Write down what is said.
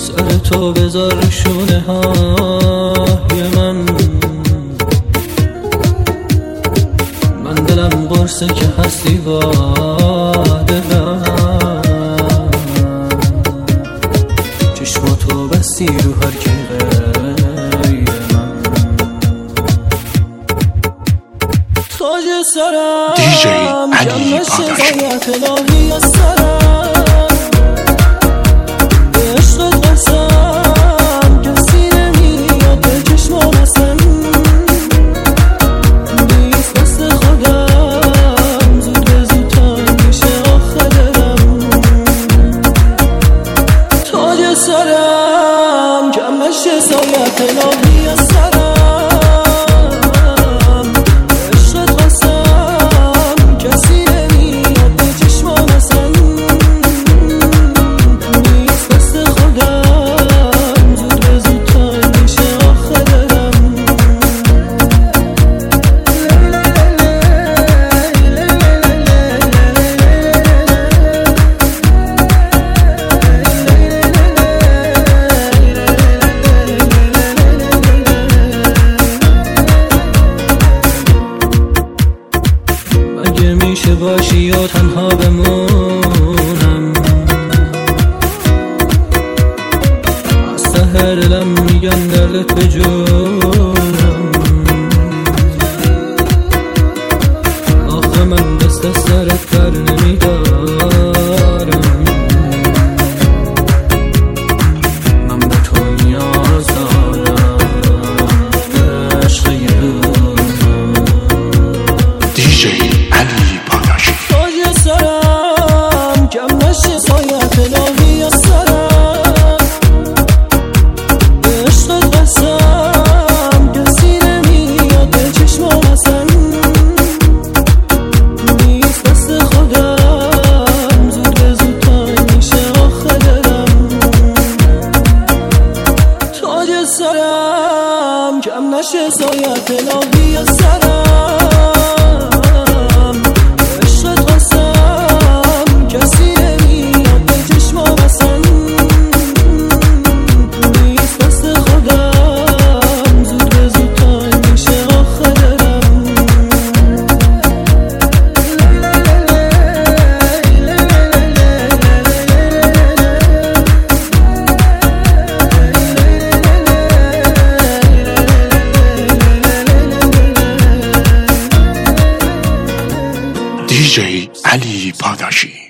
سر تو بذار رو شونه های من دلم قرصه که هستی با دلم، چشماتو بستی رو هر کی غیر من. تاج سرم دیجی علی پاداشی الهی از سرم، به عشقت قسم کسی نمیاد به چشمام اصلا، نیست دست خودم زود به زود تنگ میشه آخه دلم. تاج سرم کم نشه سایت الهی از سرم، میشه باشی یا تنها بمونم، از سحر دلم میگم دردت به جونم. آخه من دست از سرت بر نمیدارم، من به تو نیاز دارم عشق یونم. دیجی علی پاداشی تاج سرم کم نشه سایت الهی از سرم، به عشقت قسم کسی نمیاد به چشمام اصلا، نیست دست خودم زود به زود تنگ میشه آخه دلم. تاج سرم کم نشه سایت الهی از سرم، دیجی علی پاداشی.